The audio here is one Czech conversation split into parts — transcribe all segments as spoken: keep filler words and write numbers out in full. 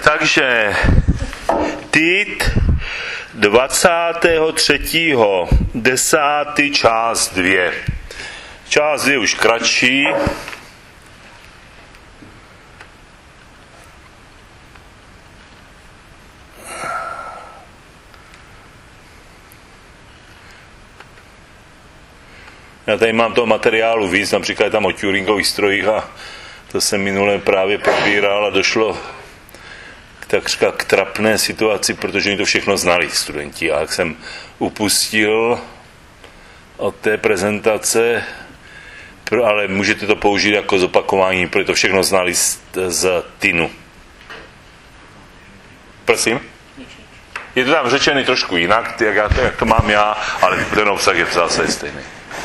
Takže Tit dvacátého třetího desátého část dvě. Část dvě už kratší. Já tady mám toho materiálu víc, například tam o Turingových strojích a to jsem minule právě probíral a došlo takřka k trapné situaci, protože oni to všechno znali, studenti. A jak jsem upustil od té prezentace, ale můžete to použít jako zopakování, protože to všechno znali z, z Tinu. Prosím? Je to tam řečený trošku jinak, jak, já to, jak to mám já, ale ten obsah je v zásadě stejný.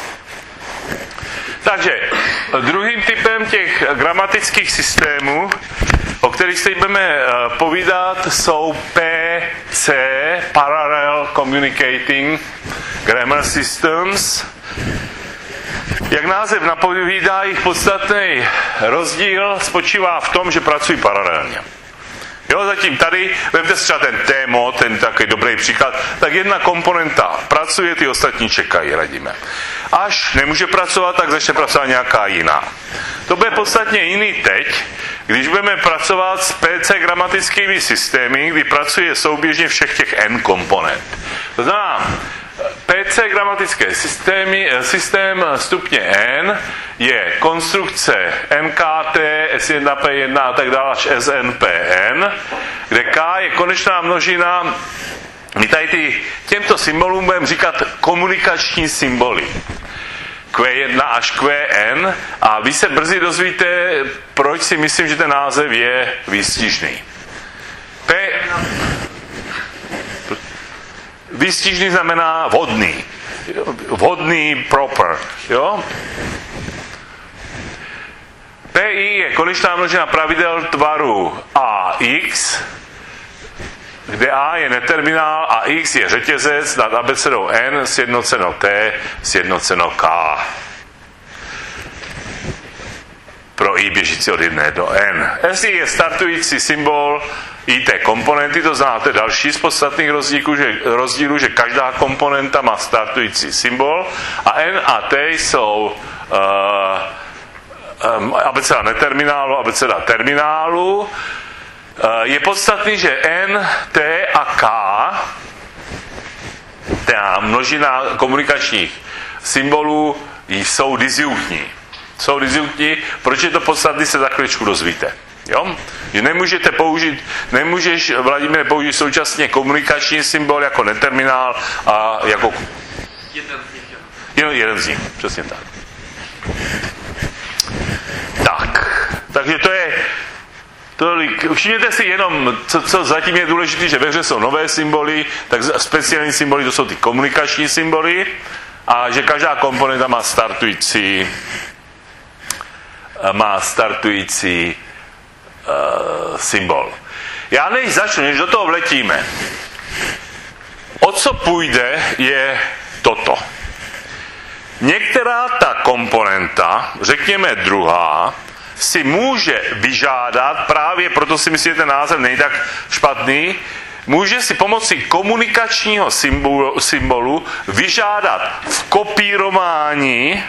Takže druhým typem těch gramatických systémů, o kterých si budeme povídat, jsou P C, Parallel Communicating Grammar Systems. Jak název napovídá, jejich podstatný rozdíl spočívá v tom, že pracují paralelně. Jo, zatím tady, vemte si třeba ten témo, ten takový dobrý příklad, tak jedna komponenta pracuje, ty ostatní čekají, radíme. Až nemůže pracovat, tak začne pracovat nějaká jiná. To bude podstatně jiný teď, když budeme pracovat s P C gramatickými systémy, kdy pracuje souběžně všech těch N komponent. To znamená, P C gramatické systémy, systém stupně N je konstrukce N K T, S jedna P jedna a tak dále až S N P N, kde K je konečná množina. My tady ty, těmto symbolům budeme říkat komunikační symboly. Q jedna až Q N a vy se brzy dozvíte, proč si myslím, že ten název je výstižný. P... Výstižný znamená vhodný. Vhodný, proper. Jo? P I je konečná množina pravidel tvaru A X, kde A je neterminál a X je řetězec nad abecedou N sjednoceno T sjednoceno K. Pro I běžící od jedné do N. S I je startující symbol I té komponenty, to znáte další z podstatných rozdílů, že, rozdílů, že každá komponenta má startující symbol a N a T jsou uh, um, abeceda neterminálu, abeceda terminálu. Uh, je podstatný, že N, T a K, ta množina komunikačních symbolů, jsou disjunktní. Jsou disjunktní, proč je to podstatný, se za chvíličku dozvíte. Jo? Že nemůžete použít, nemůžeš, Vladimíre, použít současně komunikační symbol jako neterminál a jako... Jeden z nich. Jenom jeden z nich, přesně tak. Tak, takže to je tolik. Všimněte si jenom, co, co zatím je důležité, že ve hře jsou nové symboly, tak speciální symboly, to jsou ty komunikační symboly a že každá komponenta má startující má startující uh, symbol. Já než začnu, než do toho vletíme, o co půjde, je toto. Některá ta komponenta, řekněme druhá, si může vyžádat, právě proto si myslím, že ten název není tak špatný, může si pomocí komunikačního symbolu, symbolu vyžádat v kopírování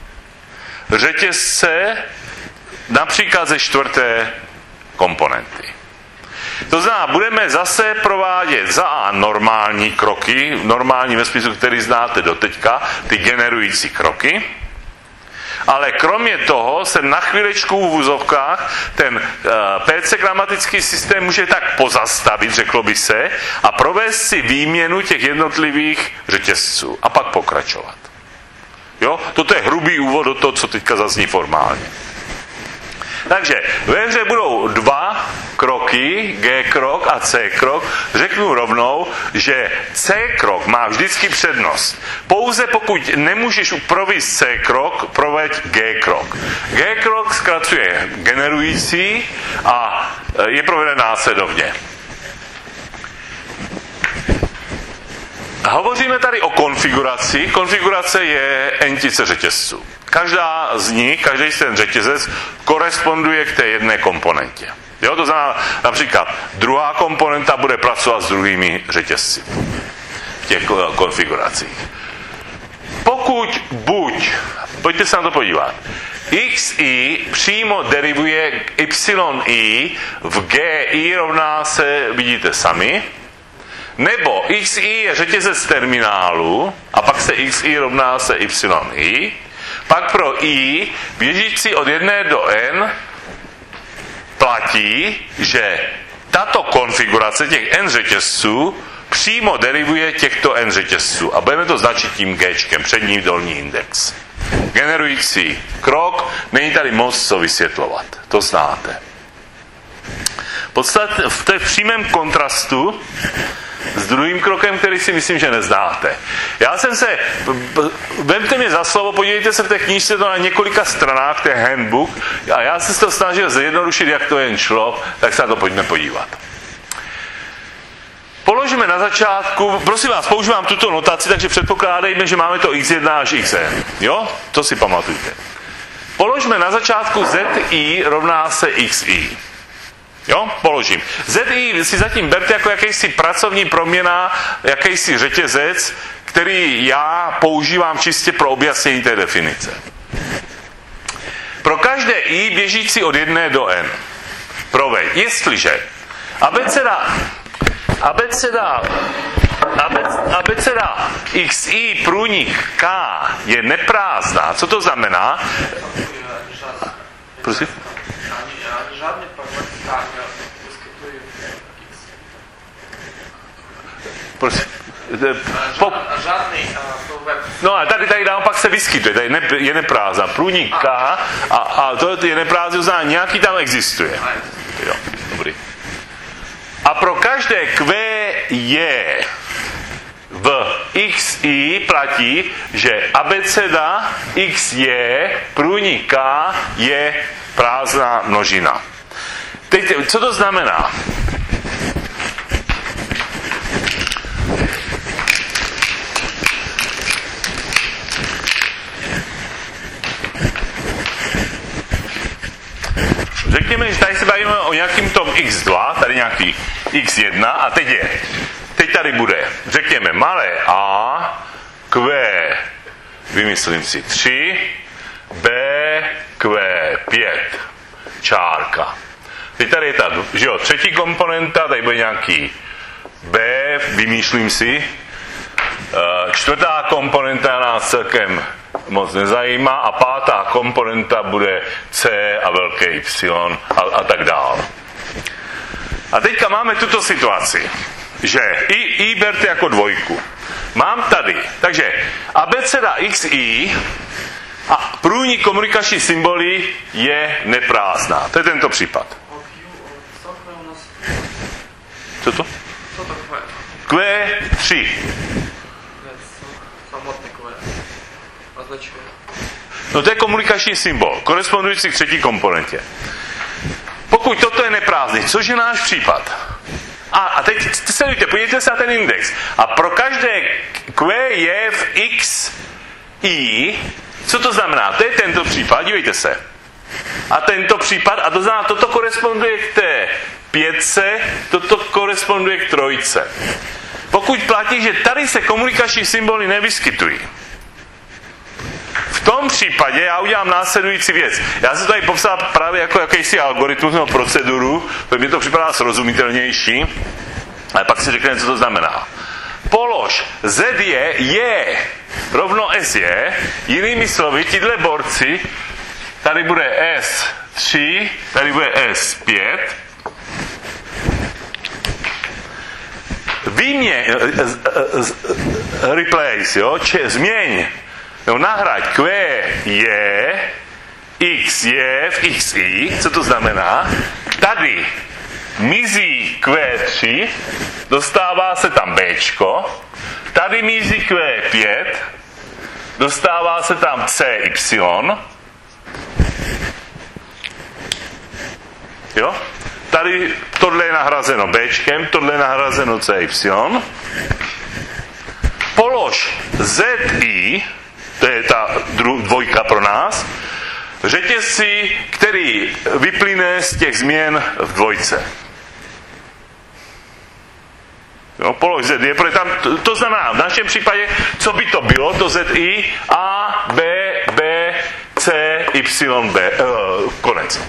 řetězce například ze čtvrté komponenty. To znamená, budeme zase provádět za A normální kroky, normální ve smyslu, který znáte doteďka, ty generující kroky, ale kromě toho se na chvílečku v úzovkách ten uh, P C gramatický systém může tak pozastavit, řeklo by se, a provést si výměnu těch jednotlivých řetězců a pak pokračovat. Jo? Toto je hrubý úvod do toho, co teďka zazní formálně. Takže ve hře budou dva kroky, G krok a C krok. Řeknu rovnou, že C krok má vždycky přednost. Pouze pokud nemůžeš provést C krok, proveď G krok. G krok zkracuje generující a je proveden následovně. Hovoříme tady o konfiguraci. Konfigurace je n-tice řetězců. každá z nich, každý ten řetězec koresponduje k té jedné komponentě. Jo, to znamená například druhá komponenta bude pracovat s druhými řetězci v těch konfiguracích. Pokud buď, pojďte se na to podívat, xi přímo derivuje k yi v gi rovná se, vidíte sami, nebo xi je řetězec terminálu a pak se xi rovná se yi, pak pro i běžící od jedné do n platí, že tato konfigurace těch n řetězců přímo derivuje těchto n řetězců a budeme to značit tím Gčkem, přední dolní index. Generující krok, není tady moc co vysvětlovat, to znáte. V podstatě v té přímém kontrastu s druhým krokem, který si myslím, že neznáte. Já jsem se, vemte mě za slovo, podívejte se v té knížce to na několika stranách, té handbook, a já jsem se to snažil zjednodušit, jak to jen šlo, tak se na to pojďme podívat. Položíme na začátku, prosím vás, používám tuto notaci, takže předpokládejme, že máme to iks jedna až xn. Jo? To si pamatujte. Položíme na začátku zi rovná se xi. Jo? Položím. Zi si zatím berte jako jakýsi pracovní proměna, jakýsi řetězec, který já používám čistě pro objasnění té definice. Pro každé i běžící od jedné do n. Proveď. Jestliže abeceda abeceda abeceda xi průnik k je neprázdná. Co to znamená? Prosím? Žádný prvek k nevyskytuje x. Prosím. Po... Žádný prvek. No a tady, tady naopak se vyskytuje, tady ne, je neprázdná. Průnik k a, a to je neprázdný, to znamená, nějaký tam existuje. Jo, dobrý. A pro každé Q je v xi platí, že abeceda x je průnik k je prázdná množina. Teď, co to znamená? Řekněme, že tady se bavíme o nějakým tom iks dva, tady nějaký iks jedna a teď je. Teď tady bude, řekněme, malé a, q, vymyslím si tři, b, q, pět, čárka. Teď tady je ta, že jo, třetí komponenta, tady bude nějaký b, vymýšlím si, čtvrtá komponenta nás celkem moc nezajímá a pátá komponenta bude C a velké Y a, a tak dál. A teďka máme tuto situaci, že i, i berte jako dvojku. Mám tady, takže abeceda xi a průnik komunikační symboly je neprázdná. To je tento případ. Co to? Q tři. No to je komunikační symbol, korespondující k třetí komponentě. Pokud toto je neprázdný, což je náš případ. A, a teď sledujte, podívejte se na ten index. A pro každé Q je v x i, co to znamená? To je tento případ, dívejte se. A tento případ, a to znamená, toto koresponduje k té pětce, toto koresponduje k trojce. Pokud platí, že tady se komunikační symboly nevyskytují, v tom případě já udělám následující věc. Já jsem tady popsal právě jako jakýsi algoritmus nebo proceduru, to mi to připadá srozumitelnější, ale pak si řekneme, co to znamená. Polož z je, je rovno s je, jinými slovy, tyhle borci, tady bude es tři, tady bude es pět, výmě, replace, jo, če, změň, no, nahrať Q je, X je v xi, co to znamená? Tady mizí Q tři, dostává se tam Bčko, tady mizí Q pět, dostává se tam C Y, jo? Tady tohle je nahrazeno Bčkem, tohle je nahrazeno C Y. Polož zi to je ta dvojka pro nás, řetězci, který vyplyne z těch změn v dvojce. Jo, polož Z I, protože tam, to, to znamená v našem případě, co by to bylo, to Z I, A, B, B, C, Y, B, uh, konec.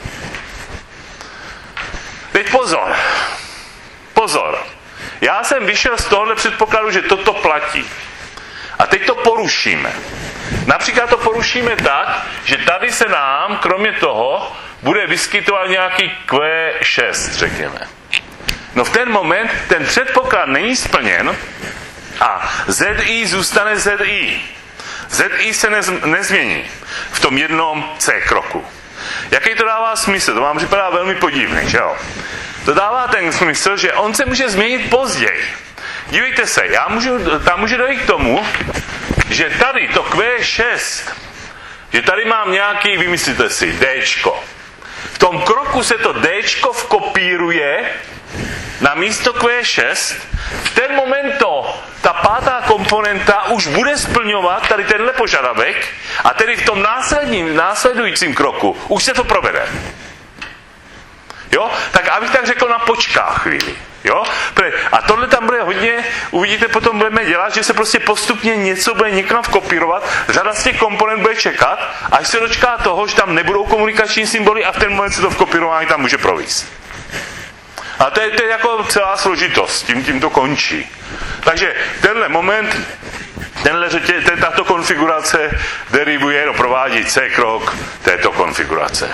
Teď pozor, pozor, já jsem vyšel z tohohle předpokladu, že toto platí. A teď to porušíme. Například to porušíme tak, že tady se nám, kromě toho, bude vyskytovat nějaký Q šest, řekněme. No v ten moment ten předpoklad není splněn a Z I zůstane Z I. Z I se nez, nezmění v tom jednom C kroku. Jaký to dává smysl? To vám připadá velmi podivný, že jo? To dává ten smysl, že on se může změnit později. Dívejte se, já můžu, tam může dojít k tomu, že tady to Q šest, že tady mám nějaký, vymyslíte si, Dčko. V tom kroku se to Dčko vkopíruje na místo Q šest, v ten moment to, ta pátá komponenta už bude splňovat tady tenhle požadavek a tedy v tom následním, následujícím kroku už se to provede. Jo? Tak abych tak řekl, na počkách chvíli. Jo? A tohle tam bude hodně, uvidíte, potom budeme dělat, že se prostě postupně něco bude někam vkopírovat, řada z těch komponent bude čekat, až se dočká toho, že tam nebudou komunikační symboly a v ten moment se to vkopírování tam může provést. A to je, to je jako celá složitost, tím, tím to končí. Takže tenhle moment, tenhle řetě, ten, tato konfigurace derivuje, no provádí C krok této konfigurace.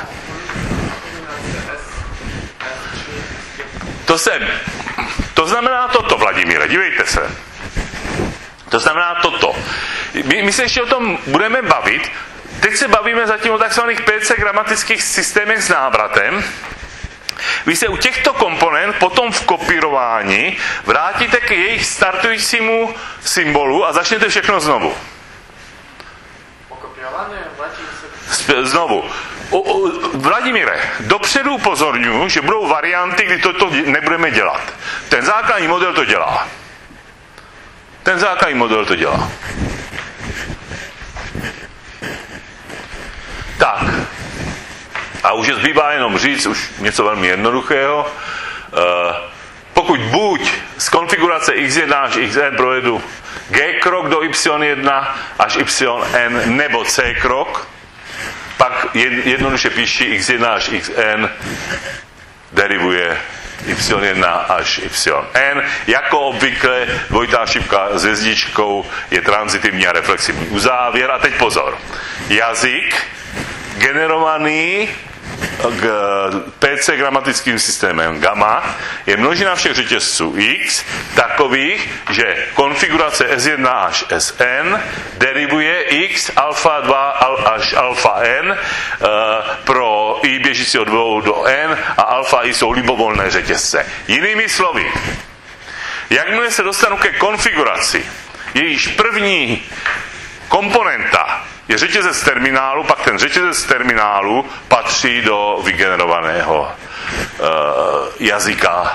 To se, to znamená toto, Vladimíre, dívejte se. To znamená toto. My, my se ještě o tom budeme bavit. Teď se bavíme zatím o takzvaných P C gramatických systémech s návratem. Vy se u těchto komponent potom v kopírování vrátíte k jejich startujícímu symbolu a začnete všechno znovu. Znovu. O, o, Vladimíre, dopředu upozorňuji, že budou varianty, kdy toto nebudeme dělat. Ten základní model to dělá. Ten základní model to dělá. Tak. A už je zbývá jenom říct už něco velmi jednoduchého. E, pokud buď z konfigurace X jedna až X N provedu G krok do Y jedna až Y N nebo C krok, pak jednoduše píši X jedna až X N derivuje Y jedna až Y N. Jako obvykle dvojitá šipka s hvězdičkou je transitivní a reflexivní uzávěr. A teď pozor. Jazyk generovaný k P C gramatickým systémem gamma je množina všech řetězců X takových, že konfigurace S jedna až S N derivuje X alfa dva až alfa N pro I běžící od dvou do N a alfa I jsou libovolné řetězce. Jinými slovy, jakmile se dostanu ke konfiguraci, jejíž první komponenta je řetězec z terminálu, pak ten řetězec z terminálu patří do vygenerovaného uh, jazyka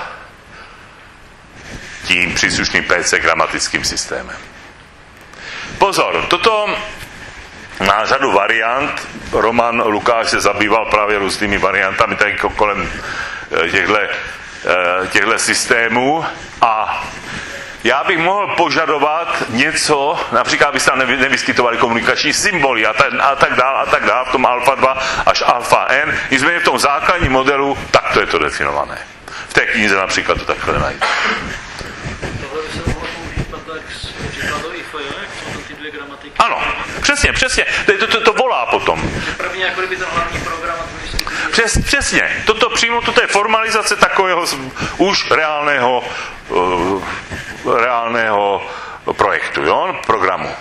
tím příslušným P C gramatickým systémem. Pozor, toto má řadu variant. Roman Lukáš se zabýval právě různými variantami tady kolem těchto, těchto systémů a já bych mohl požadovat něco, například aby se tam nevyskytovaly komunikační symboly a, ten, a tak dál a tak dál v tom alfa dva až alfa N. Nicméně v tom základním modelu takto je to definované. V té knize například to takhle najde. Tohle by se mohlo použít tak z příkladu I F, jak jsou ty dvě gramatiky. Ano, přesně, přesně. To, to, to volá potom. První jako kdyby ten hlavní program. Přes, přesně. Toto přímo, toto je formalizace takového už reálného uh, reálného projektu, jo? Programu.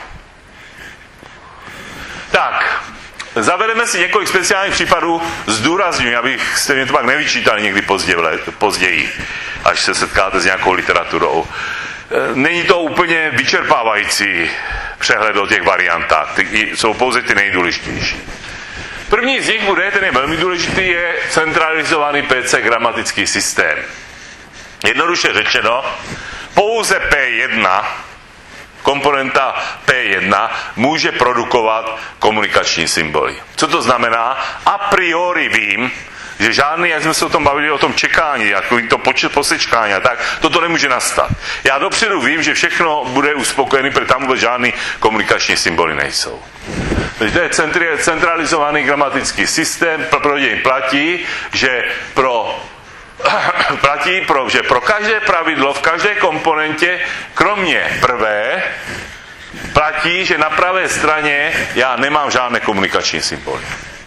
Tak, zavedeme si několik speciálních případů, zdůrazňuji, abyste mě to pak nevyčítali někdy později, až se setkáte s nějakou literaturou. Není to úplně vyčerpávající přehled o těch variantách, jsou pouze ty nejdůležitější. První z nich bude, ten je velmi důležitý, je centralizovaný P C gramatický systém. Jednoduše řečeno, pouze P jedna komponenta P jedna může produkovat komunikační symboly. Co to znamená? A priori vím, že žádný, jak jsme se o tom bavili, o tom čekání, jako to počet posečkání, tak toto nemůže nastat. Já dopředu vím, že všechno bude uspokojený, protože tam vůbec žádný komunikační symboly nejsou. Takže to je centralizovaný gramatický systém, pro něj platí, že pro platí, pro, že pro každé pravidlo v každé komponentě, kromě prvé, platí, že na pravé straně já nemám žádné komunikační symboly.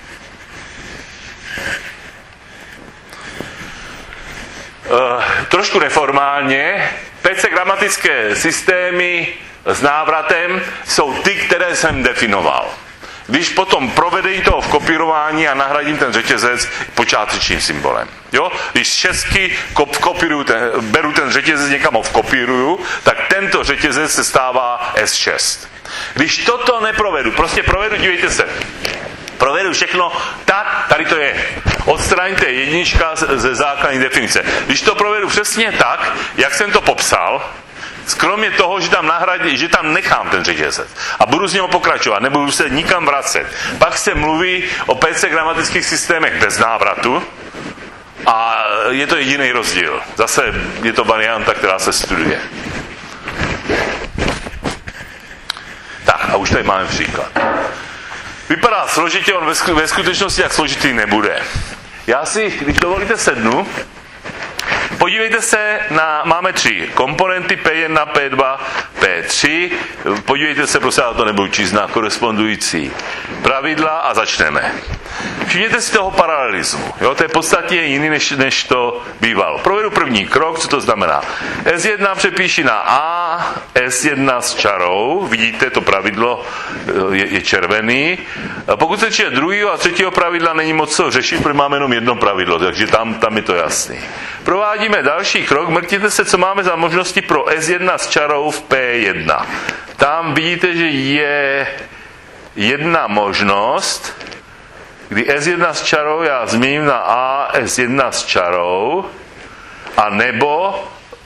Uh, trošku neformálně, P C gramatické systémy s návratem jsou ty, které jsem definoval. Když potom provedení toho v kopírování a nahradím ten řetězec počátečním symbolem. Jo? Když česky kop, kopíruju ten, beru ten řetězec, někam ho vkopíruju, tak tento řetězec se stává S šest. Když toto neprovedu, prostě provedu, dívejte se, provedu všechno tak, tady to je. Odstraňte jednička ze základní definice. Když to provedu přesně tak, jak jsem to popsal, kromě toho, že tam nahradí, že tam nechám ten řetězec a budu z něho pokračovat, nebudu se nikam vracet. Pak se mluví o P C gramatických systémech bez návratu a je to jediný rozdíl. Zase je to varianta, která se studuje. Tak a už tady máme příklad. Vypadá složitě, on ve skutečnosti jak složitý nebude. Já si, když dovolíte, sednu. Podívejte se na, máme tři komponenty P jedna, P dva, P tři. Podívejte se, prosím, já to nebudu číst, na korespondující pravidla a začneme. Všimněte si toho paralelismu. Jo? To je podstatně jiný, než, než to bývalo. Provedu první krok, co to znamená. S jedna přepíši na A, S jedna s čarou. Vidíte, to pravidlo je, je červený. A pokud se týče druhého a třetího pravidla, není moc co řešit, protože máme jenom jedno pravidlo, takže tam, tam je to jasný. Provádíme další krok, mrkněte se, co máme za možnosti pro S jedna s čarou v P jedna. Tam vidíte, že je jedna možnost, kdy S jedna s čarou já změním na A S jedna s čarou, a nebo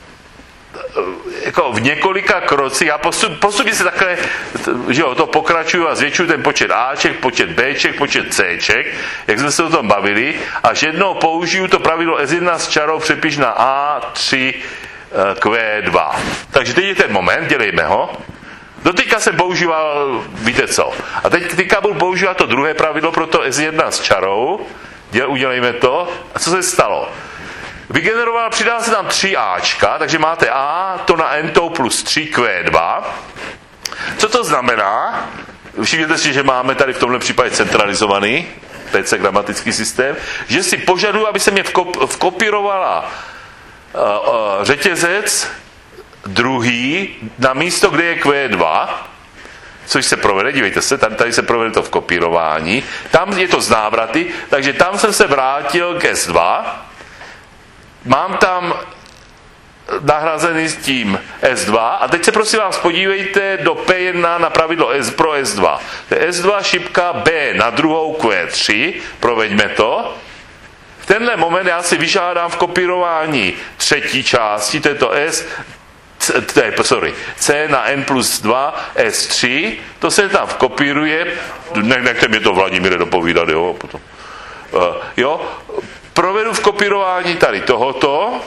jako v několika krocích, já postup, postupně se takhle, že jo, to pokračuju a zvětšuju ten počet Aček, počet Bček, počet Cček, jak jsme se o tom bavili, až jednou použiju to pravidlo S jedna s čarou, přepiš na A tři Q dva. Takže teď je ten moment, dělejme ho. Doteďka jsem používal, víte co, a teď teďka budu používat to druhé pravidlo pro to S jedna s čarou, děl, udělejme to, a co se stalo? Vygeneroval, přidal se tam tři Ačka, takže máte A, to na N plus tři Q dva. Co to znamená? Všimněte si, že máme tady v tomhle případě centralizovaný P C gramatický systém, že si požaduju, aby se mě vkop, vkopírovala uh, uh, řetězec druhý na místo, kde je Q dva, což se provede, dívejte se, tady, tady se provede to v kopírování, tam je to z návraty, takže tam jsem se vrátil k S dva, mám tam nahrazený s tím S dva a teď se prosím vás podívejte do P jedna na pravidlo S pro S dva. To je S dva šipka B na druhou Q tři, proveďme to. V tenhle moment já si vyžádám v kopírování třetí části, to je to S, C, sorry, C na N plus dva S tři, to se tam vkopíruje, ne, nechte mě to Vladimíre dopovídat, jo, potom. Uh, jo, provedu v kopírování tady tohoto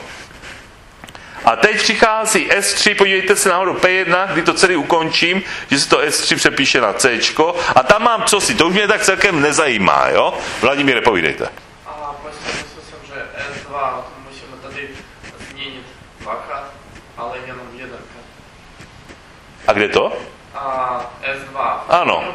a teď přichází S tři, podívejte se nahoru P jedna, kdy to celý ukončím, že se to S tři přepíše na C a tam mám cosi, to už mě tak celkem nezajímá, jo? Vladimíre, povídejte. A prostě myslel jsem, že S dva musíme tady změnit dvakrát, ale jenom jedenkrát. A kde to? A S dva. Ano.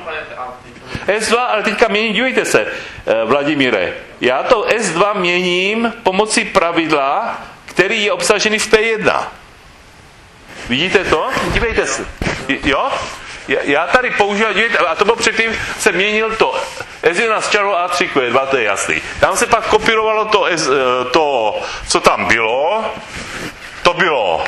S dva, ale teďka měním, dívejte se, Vladimíre, já to S dva měním pomocí pravidla, který je obsažený v P jedna. Vidíte to? Dívejte se. Jo? Já tady používám, dívejte, a to bylo předtím, se měnil to S jedna s čarou A tři Q dva, to je jasný. Tam se pak kopírovalo to, to co tam bylo, to bylo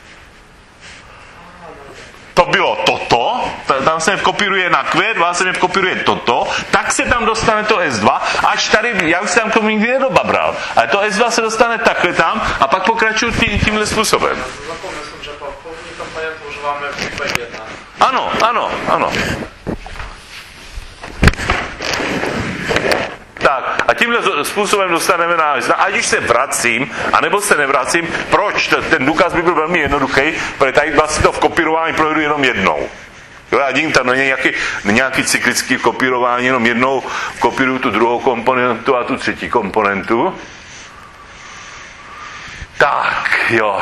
to bylo toto, tam se mi kopíruje na Q dva, se mi kopíruje toto, tak se tam dostane to S dva, až tady, já už jsem tam k tomu nikdy nedobabral, ale to S dva se dostane takhle tam a pak pokračuju tí, tímhle způsobem. Zapomněl jsem, že po první komponentu užíváme P jedna. Ano, ano, ano. Tak, a tímhle způsobem dostaneme na, ať už se vracím, anebo se nevracím, proč? Ten důkaz by byl velmi jednoduchý, protože tady vlastně to v kopírování projedu jenom jednou. Jo, a díky tam není nějaký, nějaký cyklický kopírování, jenom jednou kopíruju tu druhou komponentu a tu třetí komponentu. Tak, jo.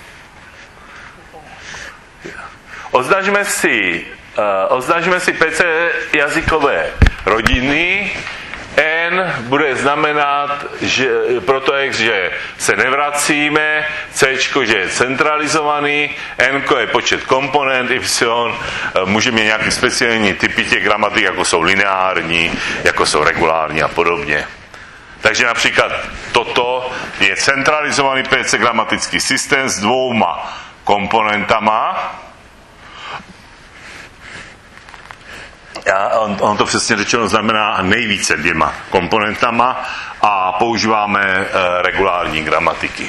Označme si, uh, označme si P C jazykové rodiny. N bude znamenat, že proto X, že se nevracíme, C, že je centralizovaný, N je počet komponent, Y může mít nějaké speciální typy těch gramatik, jako jsou lineární, jako jsou regulární a podobně. Takže například toto je centralizovaný P C gramatický systém s dvouma komponentama. A on, on to přesně řečeno znamená nejvíce dvěma komponentama a používáme e, regulární gramatiky.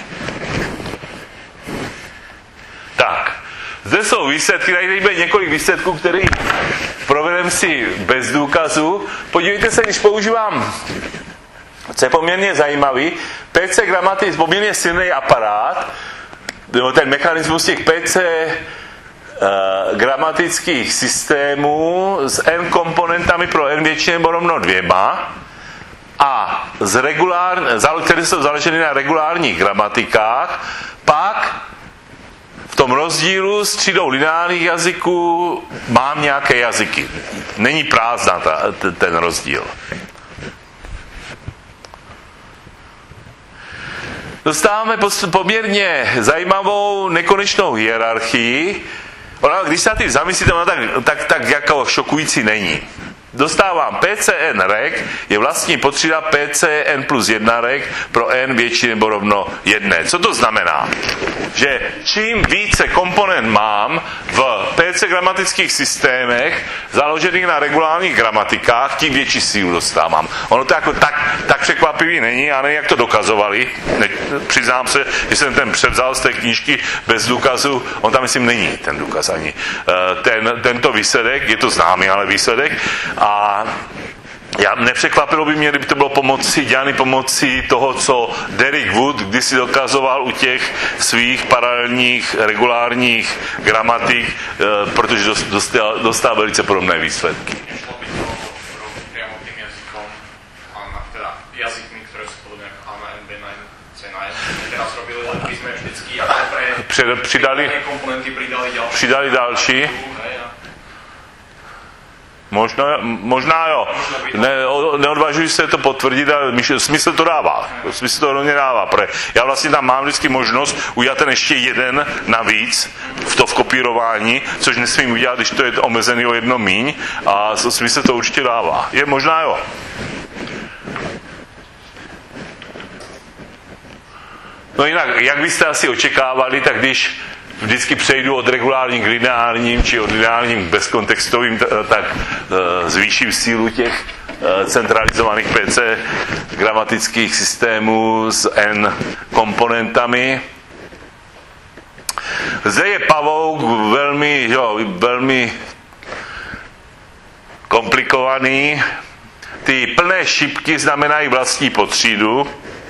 Tak, zde jsou výsledky, tady bude několik výsledků, které provedeme si bez důkazu. Podívejte se, když používám, co je poměrně zajímavý, P C gramatik, poměrně silný aparát, ten mechanismus těch P C Uh, gramatických systémů s n komponentami pro n větší nebo rovno dvěma a z regulár, které jsou založeny na regulárních gramatikách, pak v tom rozdílu s třídou lineárních jazyků mám nějaké jazyky. Není prázdná ta, ten rozdíl. Dostáváme poměrně zajímavou nekonečnou hierarchii. Ona, když se na tím zamyslíte, ona tak, tak, tak jako šokující není. Dostávám P C N reg, je vlastní potřída P C N plus jedna reg pro n větší nebo rovno jedné. Co to znamená? Že čím více komponent mám v P C gramatických systémech založených na regulárních gramatikách, tím větší sílu dostávám. Ono to jako tak, tak překvapivý není, a nevím, jak to dokazovali. Ne, přiznám se, že jsem ten převzal z té knížky bez důkazu, on tam myslím není ten důkaz ani. Ten, tento výsledek, je to známý, ale výsledek. A já nepřekvapilo by mě, kdyby to bylo pomocí, dělaný pomocí toho, co Derek Wood kdysi dokazoval u těch svých paralelních regulárních gramatik, protože dostal, dostal velice podobné výsledky. Přidali, přidali další. Možná, možná jo. Ne, neodvažuji se to potvrdit, ale smysl to dává. Smysl to rovně dává. Já vlastně tam mám vždycky možnost udělat ten ještě jeden navíc v to v kopírování, což nesmím udělat, když to je omezený o jedno míň, a smysl to určitě dává. Je možná jo. No jinak, jak byste asi očekávali, tak když vždycky přejdu od regulárním k lineárním, či od lineárním k bezkontextovým, tak zvýším sílu těch centralizovaných P C gramatických systémů s n komponentami. Zde je pavouk velmi, jo, velmi komplikovaný. Ty plné šipky znamenají vlastní potřídu.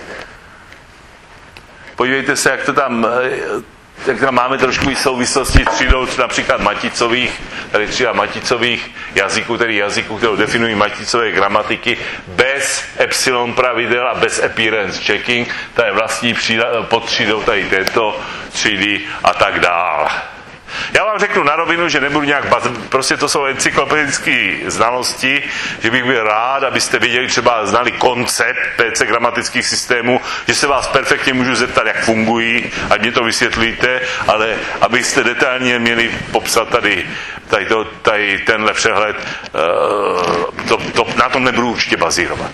Podívejte se, jak to tam, jak tam máme trošku i souvislosti třídou například maticových, tady třída maticových jazyků, tedy jazyků, které definují maticové gramatiky bez epsilon pravidel a bez appearance checking, to je vlastní podtřídou tady této třídy a tak dál. Já vám řeknu na rovinu, že nebudu nějak, prostě to jsou encyklopedické znalosti, že bych byl rád, abyste viděli, třeba znali koncept P C gramatických systémů, že se vás perfektně můžu zeptat, jak fungují, ať mě to vysvětlíte, ale abyste detailně měli popsat tady, tady, to, tady tenhle přehled, to, to, na tom nebudu určitě bazírovat.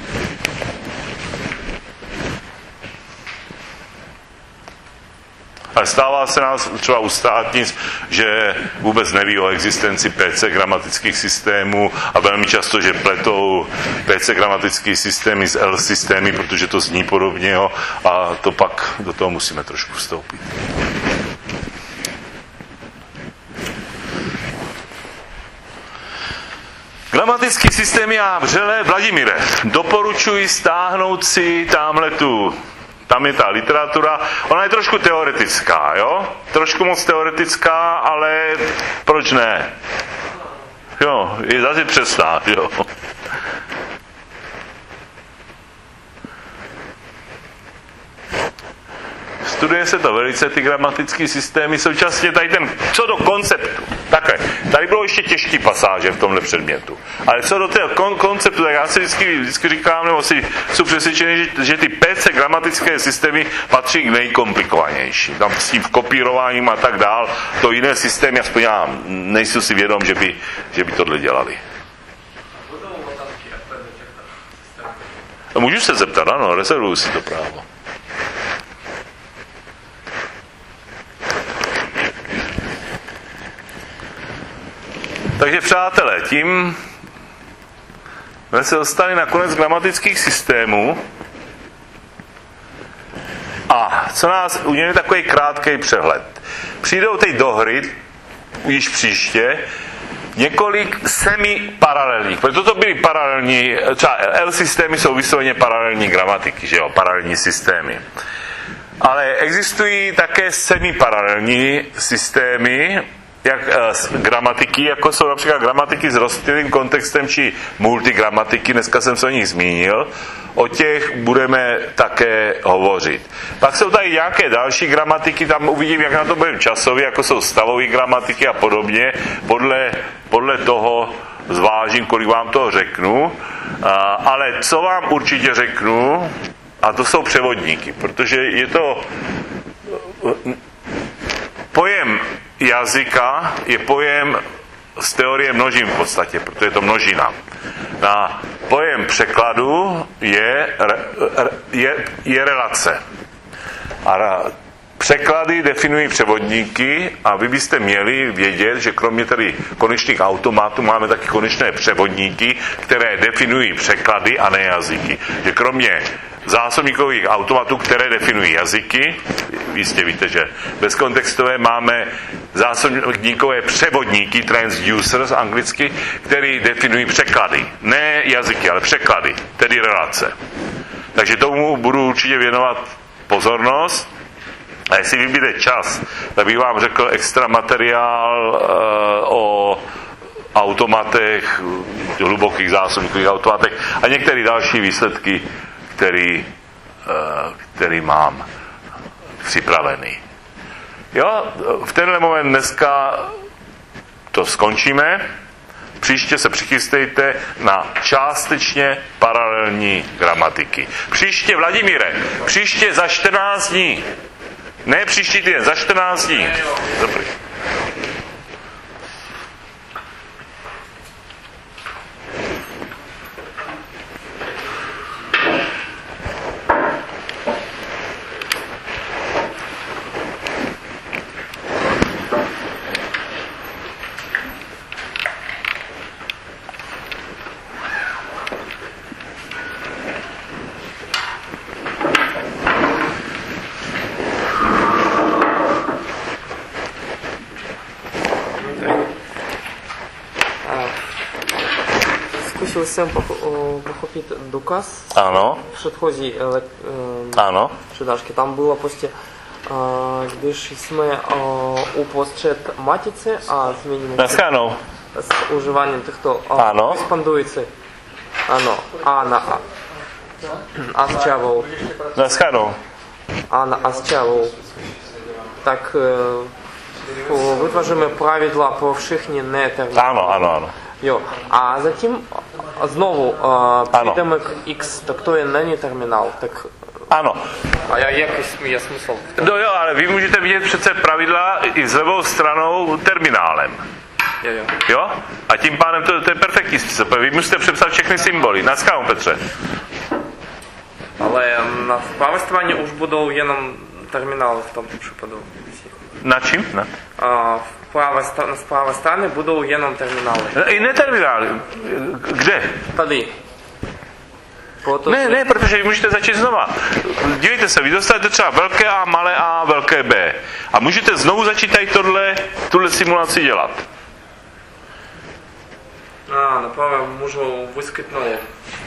Ale stává se nás třeba u státnic, že vůbec neví o existenci P C gramatických systémů a velmi často, že pletou P C gramatické systémy s L systémy, protože to zní podobně, a to pak do toho musíme trošku vstoupit. Gramatický systém já vřele, Vladimíre, doporučuji stáhnout si tamhle tu, tam je ta literatura, ona je trošku teoretická, jo? Trošku moc teoretická, ale proč ne? Jo, je zase přesná, jo. Studuje se to velice, ty gramatické systémy, současně tady ten, co do konceptu, takhle, tady bylo ještě těžký pasáže v tomhle předmětu, ale co do toho kon, konceptu, tak já si vždycky, vždycky říkám, nebo si jsou přesvědčený, že, že ty P C gramatické systémy patří k nejkomplikovanějším, tam s tím kopírováním a tak dál, to jiné systémy, aspoň já nejsem si vědom, že by, že by tohle dělali. Můžu se zeptat, ano, rezervuju si to právo. Takže přátelé, tím jsme se dostali na konec gramatických systémů a co nás udělá takový krátký přehled. Přijdou teď do hry, již příště, několik semi-paralelních, protože to byly paralelní, třeba L systémy jsou vysloveně paralelní gramatiky, že jo, paralelní systémy. Ale existují také semi-paralelní systémy, jak uh, gramatiky, jako jsou například gramatiky s rostlivým kontextem či multigramatiky, dneska jsem se o nich zmínil, o těch budeme také hovořit. Pak jsou tady nějaké další gramatiky, tam uvidím, jak na to budeme časově, jako jsou stavové gramatiky a podobně, podle, podle toho zvážím, kolik vám toho řeknu, uh, ale co vám určitě řeknu, a to jsou převodníky, protože je to uh, pojem jazyka je pojem z teorie množin v podstatě, protože je to množina. A pojem překladu je, je, je relace. A překlady definují převodníky a vy byste měli vědět, že kromě tedy konečných automatů máme taky konečné převodníky, které definují překlady a ne jazyky. Že kromě zásobníkových automatů, které definují jazyky, jistě víte, že bezkontextové máme zásobníkové převodníky, transducers anglicky, které definují překlady. Ne jazyky, ale překlady, tedy relace. Takže tomu budu určitě věnovat pozornost. A jestli vybíde čas, tak bych vám řekl extra materiál uh, o automatech, hlubokých zásobníkových automatech a některé další výsledky, který, uh, který mám připravený. Jo, v tenhle moment dneska to skončíme. Příště se přichystejte na částečně paralelní gramatiky. Příště, Vladimíre, příště za čtrnáct dní. Ne příští týden, za čtrnáct dní. Dobrý. Zkusil jsem pochopit důkaz ano. v předchozí ano. přednášce. Tam bylo prostě, když jsme uprostřed matice a změníme s užíváním těchto korespondující ano, A na A. A s čavou. Naschledanou. A na A s čavou. Tak vytvoříme pravidla pro všechny neterminály. Ano, ano, ano. Jo, a zatím znovu uh, přijdeme k X, tak to je není terminál, tak... Ano. A já, jaký je smysl? No jo, ale vy můžete vidět přece pravidla i s levou stranou terminálem. Jo, jo. Jo? A tím pádem to, to je perfektní způsob. Vy musíte přepsat všechny symboly. Na skálu, Petře. Ale na pravé straně už budou jenom terminály v tomto případu. Na čím? Na? Uh, Pravé, z pravé strany budou jenom terminály. I ne terminály. Kde? Tady. Proto, ne, ne, protože vy můžete začít znova. Dívejte se, vy dostanete třeba velké A, malé A, velké B. A můžete znovu začít tady tohle, tuhle simulaci dělat. A, napravo můžou vyskytnout.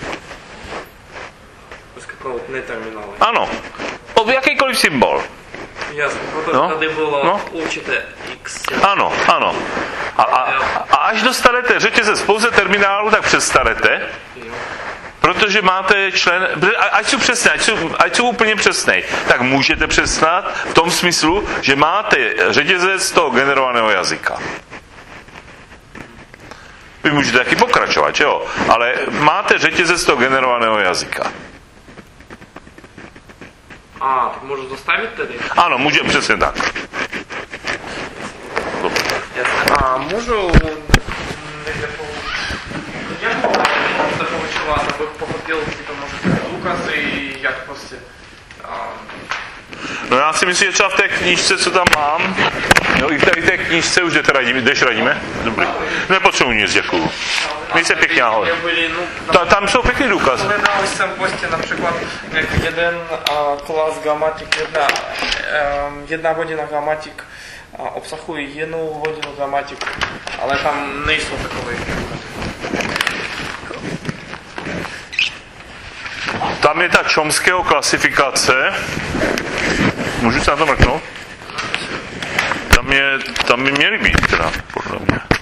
Vyskytnout neterminály. Ano. O jakýkoliv symbol. Jasně, protože no. Tady bylo no. určité X. Ano, ano. A, a, a až dostanete řetězec pouze terminálu, tak přestanete. Protože máte člen, ať jsou přesné, ať jsou, ať jsou úplně přesné, tak můžete přesnat v tom smyslu, že máte řetězec toho generovaného jazyka. Vy můžete taky pokračovat, že jo? Ale máte řetězec toho generovaného jazyka. A, tak můžu zastavit tedy? Ano, může, přesně tak. Dobře. A můžu... Jak to poučovat, abych pochopil tyto možná důkazy, jak prostě... No já si myslím, že třeba v té knížce, co tam mám, no i v té, v té knížce už jdete radíme, jdeš radíme? Dobrý. Nepotřebuji nic, děkuju. Měj se pěkně ahoj. Ta, tam jsou pěkný důkazy. Hledal jsem prostě například jak jeden uh, klas gramatik, jedna, um, jedna hodina gramatik uh, obsahuje jednu hodinu gramatik, ale tam nejsou takové. Tam je ta Chomskyho klasifikace. Můžu se na to mrknout? Tam, je, tam by měly být teda, podle mě.